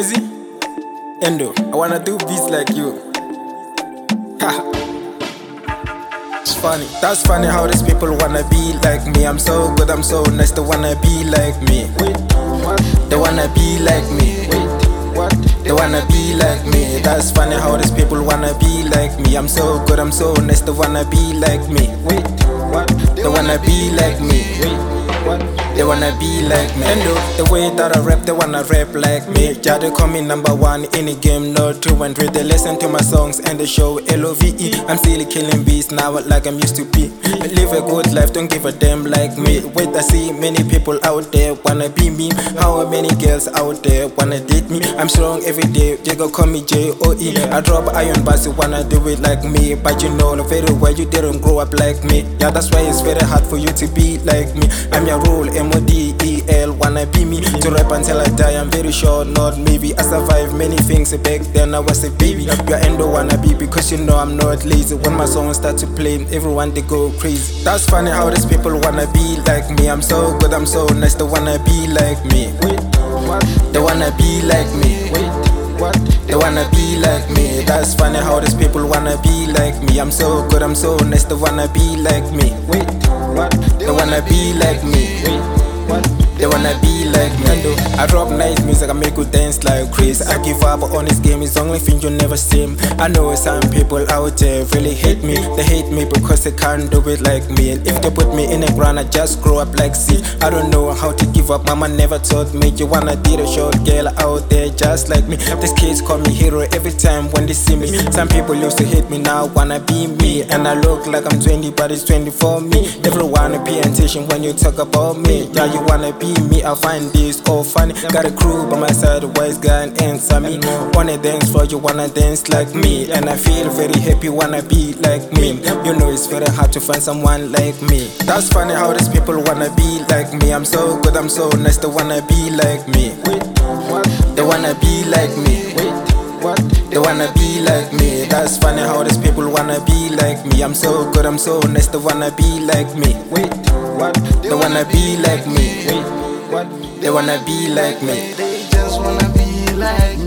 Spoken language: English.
Woozy, Endo, I wanna do beats like you. It's funny, that's funny how these people wanna be like me. I'm so good, I'm so nice, they wanna be like me. They wanna be like me. They wanna be like me. That's funny how these people wanna be like me. I'm so good, I'm so nice, they wanna be like me. They wanna be like me. They wanna be like me. And the way that I rap, they wanna rap like me. Yeah, they call me #1 in the game, no 2 and 3. They listen to my songs and they show LOVE. I'm still killing beats now like I'm used to be. Live a good life, don't give a damn like me. Wait, I see many people out there wanna be me. How many girls out there wanna date me? I'm strong every day, they go call me J-O-E. I drop iron bars, you wanna do it like me. But you know very well you didn't grow up like me. Yeah, that's why it's very hard for you to be like me. I'm your rule, M-O-D-E-L, wanna be me. To rap until I die, I'm very sure, not maybe. I survived many things back then, I was a baby. Your endo wanna be because you know I'm not lazy. When my songs start to play, everyone they go crazy. That's funny how these people wanna be like me. I'm so good, I'm so nice, they wanna be like me. They wanna be like me. They wanna be like me. That's funny how these people wanna be like me. I'm so good, I'm so nice, they wanna be like me. They wanna be like me. They wanna be like me. I drop nice music, I make you dance like Chris. I give up on this game, it's the only thing you never see. I know some people out there really hate me. They hate me because they can't do it like me. And if they put me in the ground, I just grow up like seed. I don't know how to give up, mama never taught me. You wanna be the short girl out there just like me. These kids call me hero every time when they see me. Some people used to hate me, now wanna be me. And I look like I'm 20 but it's 20 for me. Everyone pay attention when you talk about me. Yeah, you wanna be me, I find this all funny. Got a crew by my side, a wise guy and answer me. Wanna dance for you, wanna dance like me. And I feel very happy, wanna be like me. You know it's very hard to find someone like me. That's funny how these people wanna be like me. I'm so good, I'm so nice, they wanna be like me. They wanna be like me. They wanna be like me. That's funny how these people wanna be like me. I'm so good, I'm so nice, they wanna be like me. They wanna be like me. They wanna be like me. They just wanna be like me.